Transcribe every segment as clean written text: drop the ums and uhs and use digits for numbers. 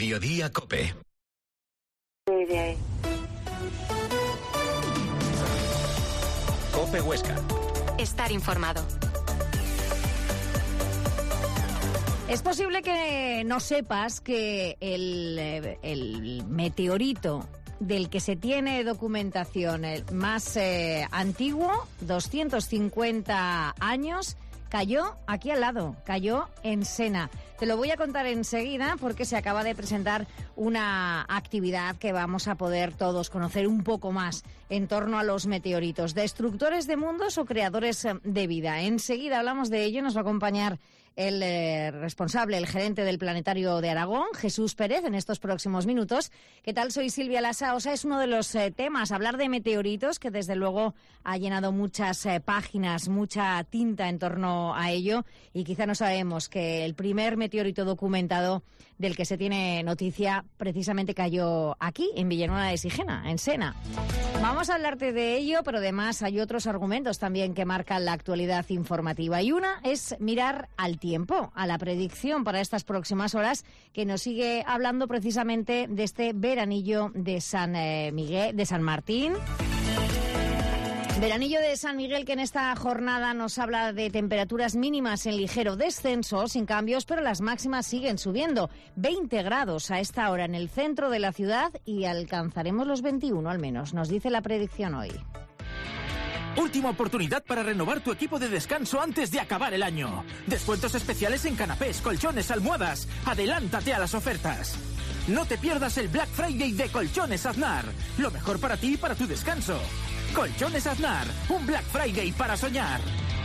Mediodía Cope. Cope Huesca. Estar informado. Es posible que no sepas que el meteorito del que se tiene documentación, el más antiguo, 250 años, cayó aquí al lado, cayó en Sena. Te lo voy a contar enseguida porque se acaba de presentar una actividad que vamos a poder todos conocer un poco más en torno a los meteoritos. ¿Destructores de mundos o creadores de vida? Enseguida hablamos de ello, nos va a acompañar el responsable, el gerente del Planetario de Aragón, Jesús Pérez, en estos próximos minutos. ¿Qué tal? Soy Silvia Lasa. O sea, es uno de los temas, hablar de meteoritos, que desde luego ha llenado muchas páginas, mucha tinta en torno a ello, y quizá no sabemos que el primer meteorito documentado del que se tiene noticia precisamente cayó aquí, en Villanueva de Sigena, en Sena. Vamos a hablarte de ello, pero además hay otros argumentos también que marcan la actualidad informativa. Y una es mirar al tiempo, a la predicción para estas próximas horas, que nos sigue hablando precisamente de este veranillo de San Miguel, de San Martín. Veranillo de San Miguel, que en esta jornada nos habla de temperaturas mínimas en ligero descenso, sin cambios, pero las máximas siguen subiendo. 20 grados a esta hora en el centro de la ciudad y alcanzaremos los 21 al menos, nos dice la predicción hoy. Última oportunidad para renovar tu equipo de descanso antes de acabar el año. Descuentos especiales en canapés, colchones, almohadas. Adelántate a las ofertas. No te pierdas el Black Friday de Colchones Aznar. Lo mejor para ti y para tu descanso. Colchones Aznar, un Black Friday para soñar.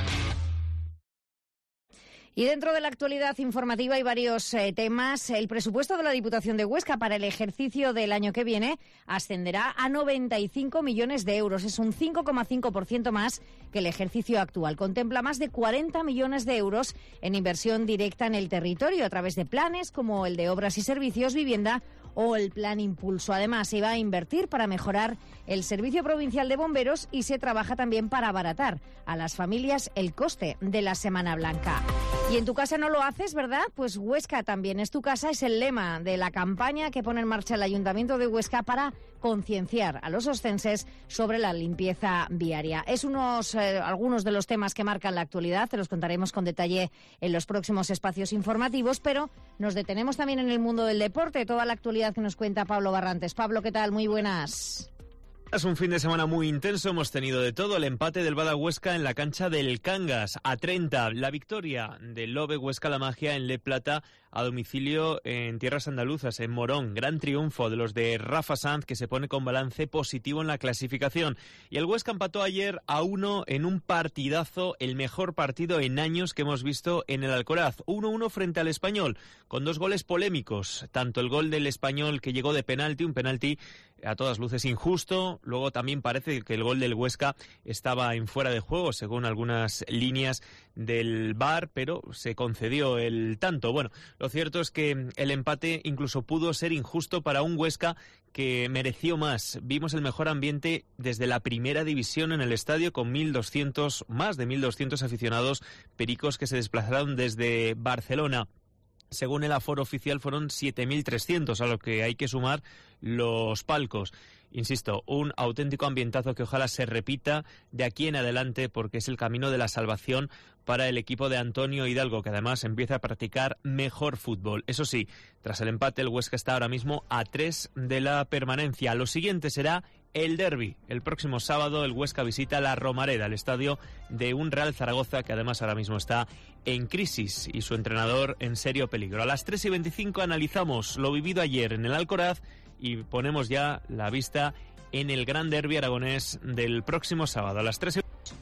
Y dentro de la actualidad informativa hay varios temas. El presupuesto de la Diputación de Huesca para el ejercicio del año que viene ascenderá a 95 millones de euros. Es un 5,5% más que el ejercicio actual. Contempla más de 40 millones de euros en inversión directa en el territorio a través de planes como el de Obras y Servicios, Vivienda o el Plan Impulso. Además, se va a invertir para mejorar el Servicio Provincial de Bomberos y se trabaja también para abaratar a las familias el coste de la Semana Blanca. Y en tu casa no lo haces, ¿verdad? Pues Huesca también es tu casa, es el lema de la campaña que pone en marcha el Ayuntamiento de Huesca para concienciar a los ostenses sobre la limpieza viaria. Es algunos de los temas que marcan la actualidad, te los contaremos con detalle en los próximos espacios informativos, pero nos detenemos también en el mundo del deporte, toda la actualidad que nos cuenta Pablo Barrantes. Pablo, ¿qué tal? Muy buenas. Es un fin de semana muy intenso, hemos tenido de todo. El empate del Bada Huesca en la cancha del Cangas a 30, la victoria del Lobe Huesca La Magia en Le Plata a domicilio en tierras andaluzas, en Morón. Gran triunfo de los de Rafa Sanz, que se pone con balance positivo en la clasificación. Y el Huesca empató ayer a 1 en un partidazo, el mejor partido en años que hemos visto en el Alcoraz. 1-1 frente al Español, con dos goles polémicos. Tanto el gol del Español, que llegó de penalti, un penalti a todas luces injusto. Luego también parece que el gol del Huesca estaba en fuera de juego, según algunas líneas del VAR, pero se concedió el tanto. Bueno, lo cierto es que el empate incluso pudo ser injusto para un Huesca que mereció más. Vimos el mejor ambiente desde la primera división en el estadio, con más de 1.200 aficionados pericos que se desplazaron desde Barcelona. Según el aforo oficial fueron 7.300, a lo que hay que sumar los palcos. Insisto, un auténtico ambientazo que ojalá se repita de aquí en adelante, porque es el camino de la salvación para el equipo de Antonio Hidalgo, que además empieza a practicar mejor fútbol. Eso sí, tras el empate el Huesca está ahora mismo a 3 de la permanencia. Lo siguiente será el derbi. El próximo sábado el Huesca visita la Romareda, el estadio de un Real Zaragoza que además ahora mismo está en crisis y su entrenador en serio peligro. A las 3:25 analizamos lo vivido ayer en el Alcoraz y ponemos ya la vista en el gran derbi aragonés del próximo sábado a las 3:25.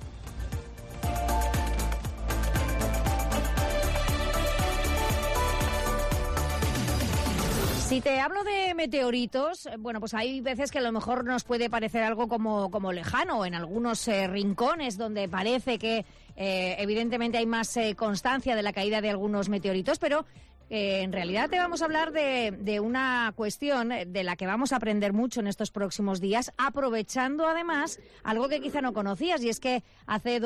Si te hablo de meteoritos, bueno, pues hay veces que a lo mejor nos puede parecer algo como lejano, en algunos rincones donde parece que evidentemente hay más constancia de la caída de algunos meteoritos, pero En realidad te vamos a hablar de una cuestión de la que vamos a aprender mucho en estos próximos días, aprovechando además algo que quizá no conocías, y es que hace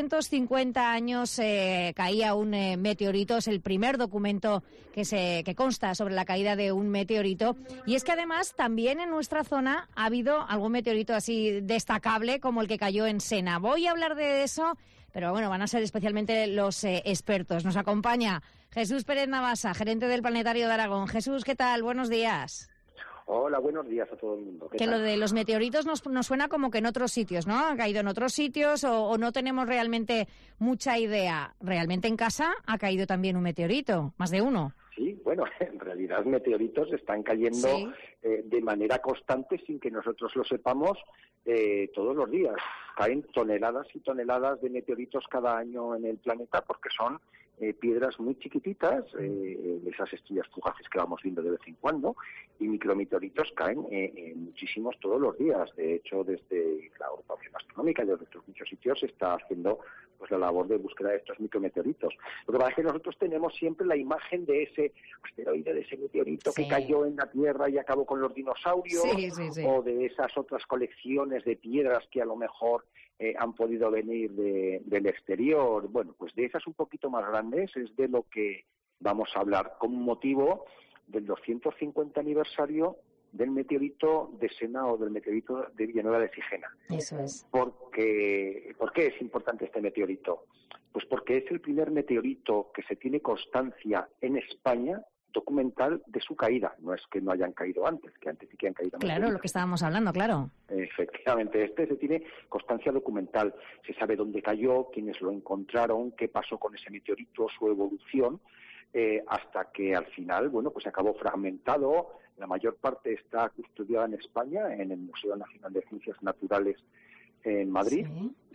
250 años caía un meteorito. Es el primer documento que consta sobre la caída de un meteorito, y es que además también en nuestra zona ha habido algún meteorito así destacable como el que cayó en Sena. Voy a hablar de eso, pero bueno, van a ser especialmente los expertos. Nos acompaña Jesús Pérez Navasa, gerente del Planetario de Aragón. Jesús, ¿qué tal? Buenos días. Hola, buenos días a todo el mundo. Que lo de los meteoritos nos suena como que en otros sitios, ¿no? Ha caído en otros sitios o no tenemos realmente mucha idea. ¿Realmente en casa ha caído también un meteorito? ¿Más de uno? Sí, bueno, en realidad meteoritos están cayendo de manera constante sin que nosotros lo sepamos todos los días. Caen toneladas y toneladas de meteoritos cada año en el planeta porque son piedras muy chiquititas, esas estrellas fugaces que vamos viendo de vez en cuando, y micrometeoritos caen muchísimos todos los días. De hecho, desde la Agrupación Astronómica y desde muchos sitios se está haciendo pues la labor de búsqueda de estos micrometeoritos. Lo que pasa es que nosotros tenemos siempre la imagen de ese asteroide, de ese meteorito que cayó en la Tierra y acabó con los dinosaurios, o de esas otras colecciones de piedras que a lo mejor han podido venir del exterior. Bueno, pues de esas un poquito más grandes es de lo que vamos a hablar con motivo del 250 aniversario del meteorito de Sena o del meteorito de Villanueva de Sigena. Eso es. ¿Por qué es importante este meteorito? Pues porque es el primer meteorito que se tiene constancia en España documental de su caída. No es que no hayan caído antes, que antes sí que han caído. Claro, lo que estábamos hablando, claro. Efectivamente, se tiene constancia documental. Se sabe dónde cayó, quiénes lo encontraron, qué pasó con ese meteorito, su evolución, hasta que al final, bueno, pues acabó fragmentado. La mayor parte está custodiada en España, en el Museo Nacional de Ciencias Naturales en Madrid,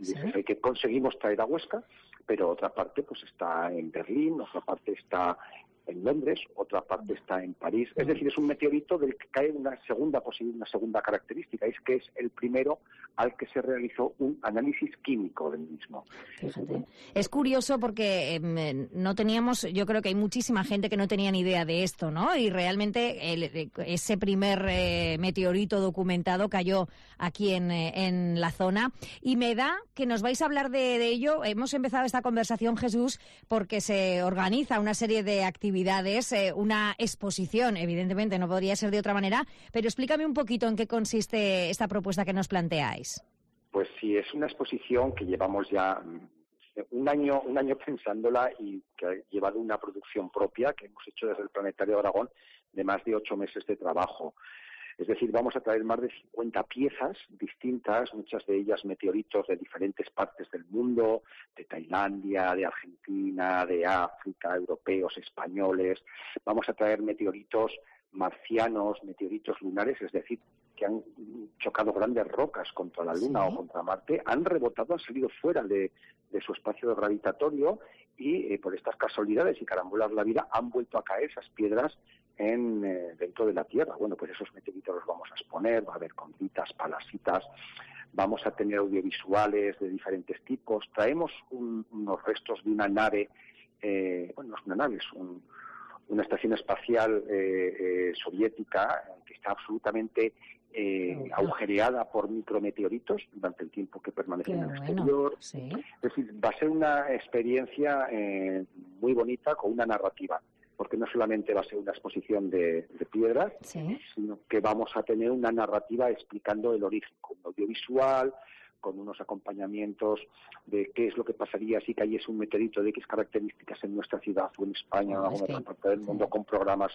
que conseguimos traer a Huesca, pero otra parte pues está en Berlín, otra parte está en Londres, otra parte está en París. Es decir, es un meteorito del que cae una segunda característica, es que es el primero al que se realizó un análisis químico del mismo. Fíjate. Es curioso porque no teníamos, yo creo que hay muchísima gente que no tenía ni idea de esto, ¿no? Y realmente ese primer meteorito documentado cayó aquí en la zona. Y me da que nos vais a hablar de ello. Hemos empezado esta conversación, Jesús, porque se organiza una serie de actividades, una exposición, evidentemente no podría ser de otra manera, pero explícame un poquito en qué consiste esta propuesta que nos planteáis. Pues sí, es una exposición que llevamos ya un año pensándola y que ha llevado una producción propia que hemos hecho desde el Planetario de Aragón de más de 8 meses de trabajo. Es decir, vamos a traer más de 50 piezas distintas, muchas de ellas meteoritos de diferentes partes del mundo, de Tailandia, de Argentina, de África, europeos, españoles. Vamos a traer meteoritos marcianos, meteoritos lunares, es decir, que han chocado grandes rocas contra la Luna o contra Marte, han rebotado, han salido fuera de su espacio gravitatorio y por estas casualidades y carambolas de la vida han vuelto a caer esas piedras dentro de la Tierra. Bueno, pues esos meteoritos los vamos a exponer, va a haber condritas, palasitas, vamos a tener audiovisuales de diferentes tipos. Traemos unos restos de una nave, no es una nave, es una estación espacial soviética que está absolutamente agujereada por micrometeoritos durante el tiempo que permanece en el exterior. Sí. Es decir, va a ser una experiencia muy bonita con una narrativa, porque no solamente va a ser una exposición de piedras, sino que vamos a tener una narrativa explicando el origen, con un audiovisual, con unos acompañamientos de qué es lo que pasaría si cayese un meteorito de X características en nuestra ciudad o en España o en alguna otra parte del mundo, con programas.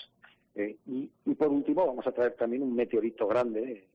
Y por último vamos a traer también un meteorito grande,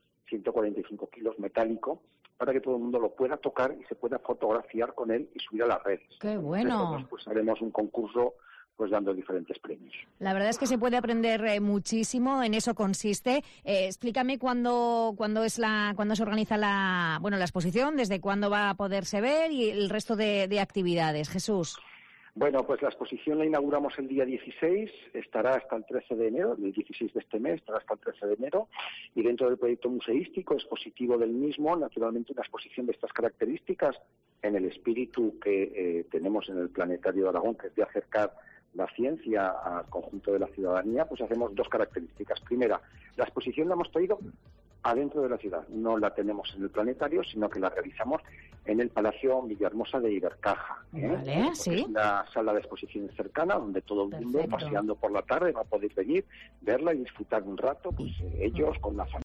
145 kilos, metálico, para que todo el mundo lo pueda tocar y se pueda fotografiar con él y subir a las redes. ¡Qué bueno! Nosotros pues haremos un concurso pues dando diferentes premios. La verdad es que se puede aprender muchísimo, en eso consiste. Explícame cuándo se organiza la exposición, desde cuándo va a poderse ver y el resto de actividades. Jesús. Bueno, pues la exposición la inauguramos el día 16, estará hasta el 13 de enero, el 16 de este mes, estará hasta el 13 de enero, y dentro del proyecto museístico expositivo del mismo, naturalmente una exposición de estas características, en el espíritu que tenemos en el Planetario de Aragón, que es de acercar la ciencia al conjunto de la ciudadanía, pues hacemos dos características. Primera, la exposición la hemos traído adentro de la ciudad. No la tenemos en el planetario, sino que la realizamos en el Palacio Villahermosa de Ibercaja. Vale, sí. Es una sala de exposiciones cercana donde todo el mundo, paseando por la tarde, va a poder venir, verla y disfrutar un rato, pues ellos con la familia.